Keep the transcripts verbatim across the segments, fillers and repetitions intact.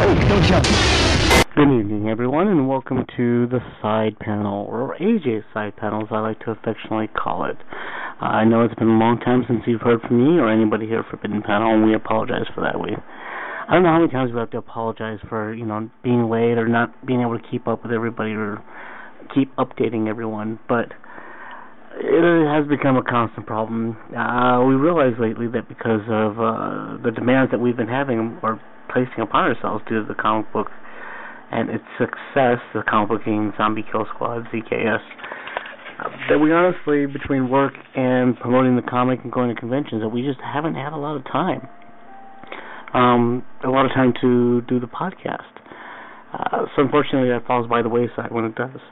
Good evening, everyone, and welcome to the side panel, or A J's side panel, as I like to affectionately call it. Uh, I know it's been a long time since you've heard from me or anybody here at Forbidden Panel, and we apologize for that. We, I don't know how many times we have to apologize for, you know, being late or not being able to keep up with everybody or keep updating everyone, but it has become a constant problem. Uh, we realize lately that because of uh, the demands that we've been having or placing upon ourselves due to the comic book and its success, the comic book being Zombie Kill Squad, Z K S, uh, that we honestly, between work and promoting the comic and going to conventions, that we just haven't had a lot of time. Um, a lot of time to do the podcast. Uh, so unfortunately that falls by the wayside when it does.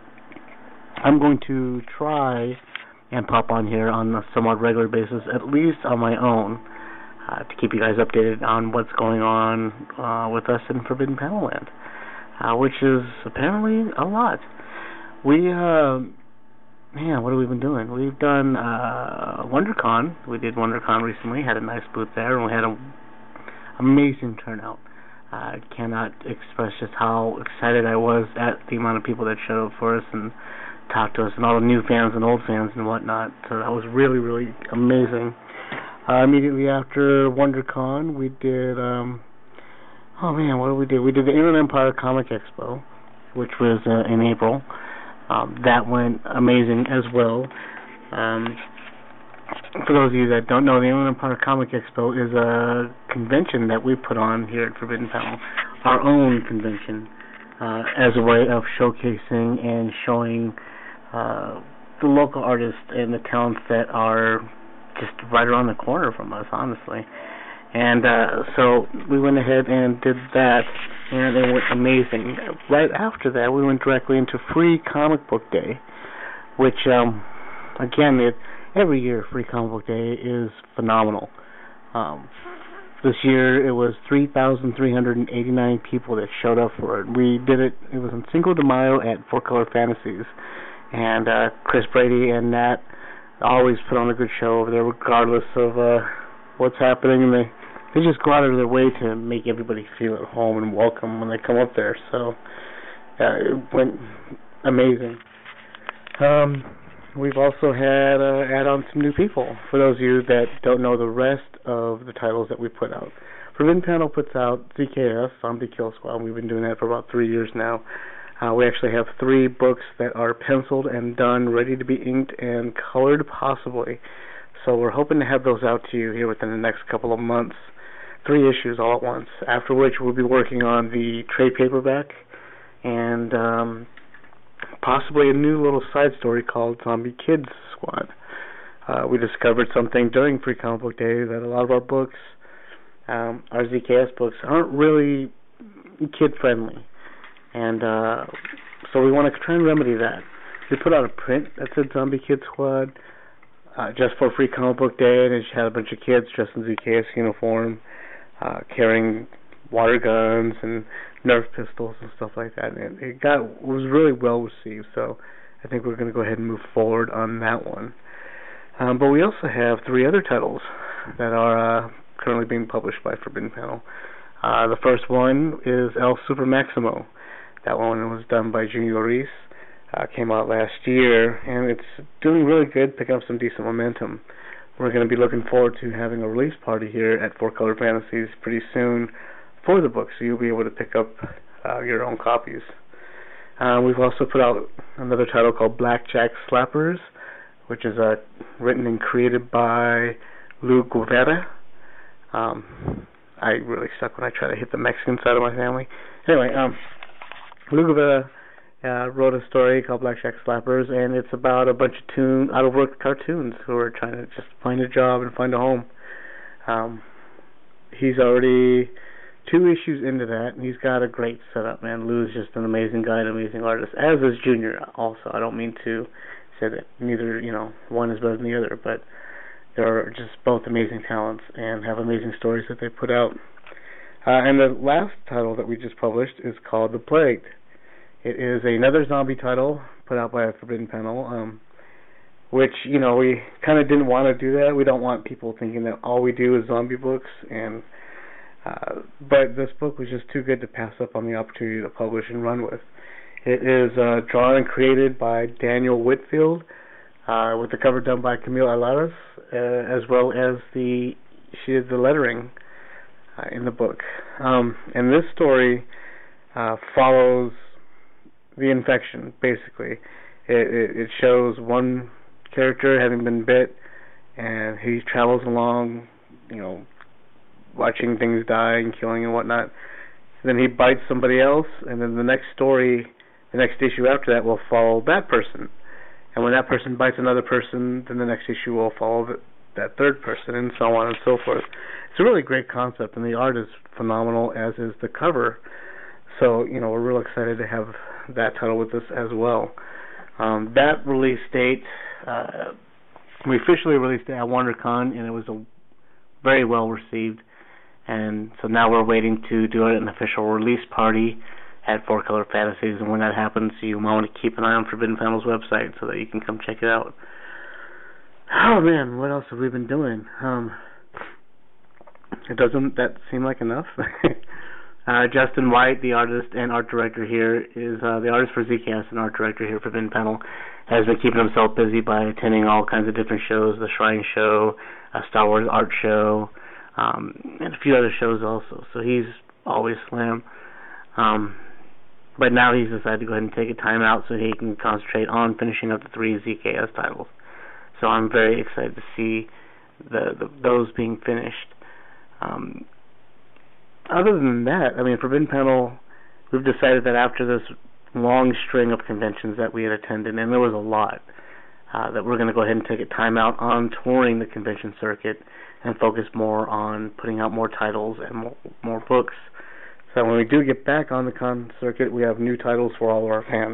I'm going to try and pop on here on a somewhat regular basis, at least on my own, uh, to keep you guys updated on what's going on uh, with us in Forbidden Panel Land, uh, which is apparently a lot. We, uh, man, what have we been doing? We've done uh, WonderCon. We did WonderCon recently, had a nice booth there, and we had an amazing turnout. I uh, cannot express just how excited I was at the amount of people that showed up for us and talked to us, and all the new fans and old fans and whatnot. So that was really, really amazing. Uh, immediately after WonderCon, we did, um, oh man, what did we do? We did the Inland Empire Comic Expo, which was uh, in April. Um, that went amazing as well. Um, for those of you that don't know, the Inland Empire Comic Expo is a convention that we put on here at Forbidden Panel, our own convention, uh, as a way of showcasing and showing Uh, the local artists and the talents that are just right around the corner from us, honestly. And uh, so we went ahead and did that, and it went amazing. Right after that, we went directly into Free Comic Book Day, which, um, again, it, every year Free Comic Book Day is phenomenal. Um, this year it was three thousand three hundred eighty-nine people that showed up for it. We did it, it was on Cinco de Mayo at Four Color Fantasies. And uh, Chris Brady and Nat always put on a good show over there, regardless of uh, what's happening. And they they just go out of their way to make everybody feel at home and welcome when they come up there. So uh, it went amazing. Um, we've also had uh, add on some new people. For those of you that don't know the rest of the titles that we put out, Forbidden Panel puts out Z K S, Zombie Kill Squad. We've been doing that for about three years now. Uh, we actually have three books that are penciled and done, ready to be inked and colored possibly. So we're hoping to have those out to you here within the next couple of months. Three issues all at once, after which we'll be working on the trade paperback and um, possibly a new little side story called Zombie Kids Squad. Uh, we discovered something during Free Comic Book Day that a lot of our books, um, our Z K S books, aren't really kid-friendly. And uh, so we want to try and remedy that. We put out a print that said Zombie Kid Squad uh, just for Free Comic Book Day, and it had a bunch of kids dressed in Z K S uniform, uh, carrying water guns and Nerf pistols and stuff like that. And it got it was really well received, so I think we're going to go ahead and move forward on that one. Um, but we also have three other titles that are uh, currently being published by Forbidden Panel. Uh, the first one is El Super Maximo. That one was done by Junior Reese, uh, came out last year, and it's doing really good, picking up some decent momentum. We're going to be looking forward to having a release party here at Four Color Fantasies pretty soon for the book, so you'll be able to pick up uh, your own copies. Uh, we've also put out another title called Blackjack Slappers, which is uh, written and created by Lou Guevara. Um, I really suck when I try to hit the Mexican side of my family. Anyway, um... Lou Guevara uh, wrote a story called Blackjack Slappers, and it's about a bunch of toon, out-of-work cartoons who are trying to just find a job and find a home. Um, he's already two issues into that, and he's got a great setup, man. Lou's just an amazing guy, an amazing artist, as is Junior also. I don't mean to say that neither, you know, one is better than the other, but they're just both amazing talents and have amazing stories that they put out. Uh, and the last title that we just published is called The Plagued. It is another zombie title put out by a Forbidden Panel, um, which, you know, we kind of didn't want to do that. We don't want people thinking that all we do is zombie books, and Uh, but this book was just too good to pass up on the opportunity to publish and run with. It is uh, drawn and created by Daniel Whitfield, uh, with the cover done by Camille Alares, uh, as well as the she did the lettering uh, in the book. Um, and this story uh, follows the infection, basically. It, it, it shows one character having been bit, and he travels along, you know, watching things die and killing and whatnot. Then he bites somebody else, and then the next story, the next issue after that will follow that person. And when that person bites another person, then the next issue will follow the, that third person, and so on and so forth. It's a really great concept, and the art is phenomenal, as is the cover. So, you know, we're real excited to have that title with us as well. Um, that release date, uh, we officially released it at WonderCon, and it was a very well received. And so now we're waiting to do an official release party at Four Color Fantasies, and when that happens, you might want to keep an eye on Forbidden Panel's website so that you can come check it out. Oh man, what else have we been doing? Um, it doesn't that seem like enough? uh, Justin White, the artist and art director here, is uh, the artist for Z K S and art director here for Forbidden Panel, has been keeping himself busy by attending all kinds of different shows, the Shrine Show, a Star Wars Art Show, Um, and a few other shows also, so he's always slam. Um, but now he's decided to go ahead and take a time out so he can concentrate on finishing up the three Z K S titles. So I'm very excited to see the, the those being finished. Um, other than that, I mean, Forbidden Panel, we've decided that after this long string of conventions that we had attended, and there was a lot, uh, that we're going to go ahead and take a time out on touring the convention circuit and focus more on putting out more titles and more, more books. So when we do get back on the con circuit, we have new titles for all of our fans.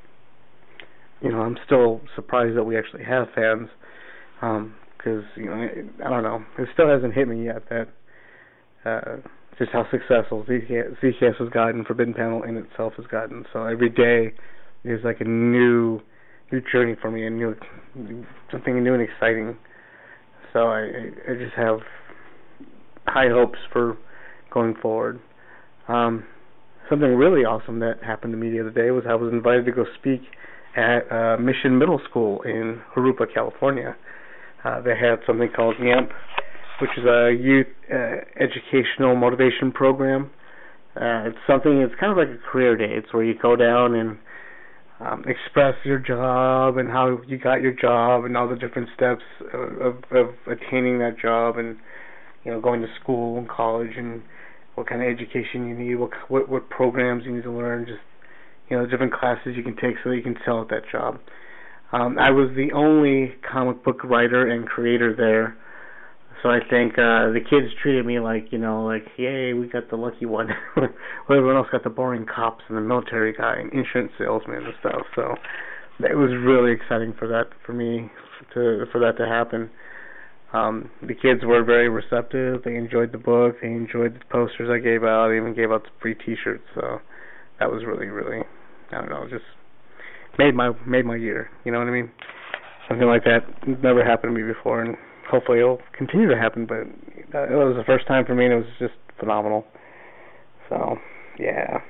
You know, I'm still surprised that we actually have fans, because, um, you know, I don't know, it still hasn't hit me yet that uh, just how successful Z K S has gotten, Forbidden Panel in itself has gotten. So every day is like a new, new journey for me, a new, something new and exciting. So I, I just have high hopes for going forward. Um, something really awesome that happened to me the other day was I was invited to go speak at uh, Mission Middle School in Jurupa, California. Uh, they had something called YAMP, which is a youth uh, educational motivation program. Uh, it's something, it's kind of like a career day. It's where you go down and Um, express your job and how you got your job and all the different steps of, of, of attaining that job, and, you know, going to school and college and what kind of education you need, what what, what programs you need to learn, just, you know, different classes you can take so that you can sell at that job. Um, I was the only comic book writer and creator there, so I think uh, the kids treated me like, you know, like, yay, we got the lucky one. Well, everyone else got the boring cops and the military guy and insurance salesman and stuff. So it was really exciting for that, for me, to for that to happen. Um, the kids were very receptive. They enjoyed the book. They enjoyed the posters I gave out. I even gave out free T-shirts. So that was really, really, I don't know, just made my made my year. You know what I mean? Something like that never happened to me before, and hopefully it'll continue to happen, but it was the first time for me, and it was just phenomenal. So, yeah.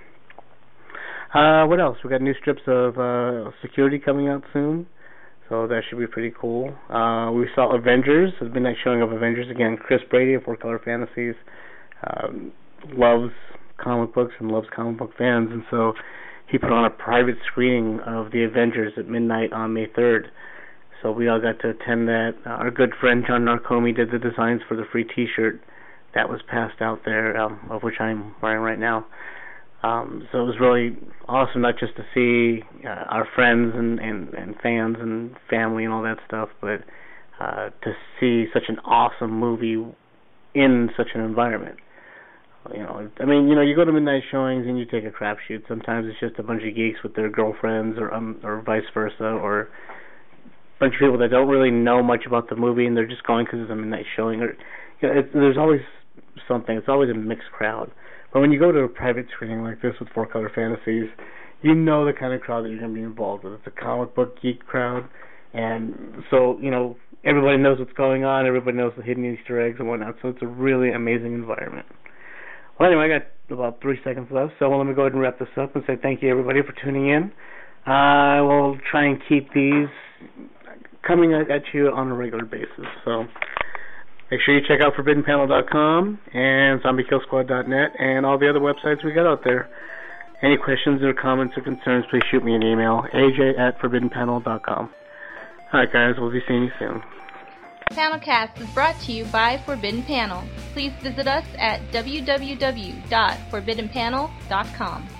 Uh, what else? We got new strips of uh, Security coming out soon, so that should be pretty cool. Uh, we saw Avengers, the midnight showing of Avengers again. Chris Brady of Four Color Fantasies um, loves comic books and loves comic book fans, and so he put on a private screening of the Avengers at midnight on May third. So we all got to attend that. Uh, our good friend John Narcomi did the designs for the free T-shirt that was passed out there, um, of which I'm wearing right now. Um, so it was really awesome, not just to see uh, our friends and, and, and fans and family and all that stuff, but uh, to see such an awesome movie in such an environment. You know, I mean, you know, you go to midnight showings and you take a crapshoot. Sometimes it's just a bunch of geeks with their girlfriends, or um, or vice versa, or bunch of people that don't really know much about the movie and they're just going because it's a midnight showing. Or, you know, it's, there's always something. It's always a mixed crowd. But when you go to a private screening like this with Four Color Fantasies, you know the kind of crowd that you're going to be involved with. It's a comic book geek crowd, and so, you know, everybody knows what's going on. Everybody knows the hidden Easter eggs and whatnot. So it's a really amazing environment. Well, anyway, I got about three seconds left, so well, let me go ahead and wrap this up and say thank you, everybody, for tuning in. I will try and keep these coming at you on a regular basis. So make sure you check out Forbidden Panel dot com and Zombie Kill Squad dot net and all the other websites we got out there. Any questions or comments or concerns, please shoot me an email, A J at Forbidden Panel dot com. Alright guys, we'll be seeing you soon. Panelcast is brought to you by Forbidden Panel. Please visit us at w w w dot forbidden panel dot com.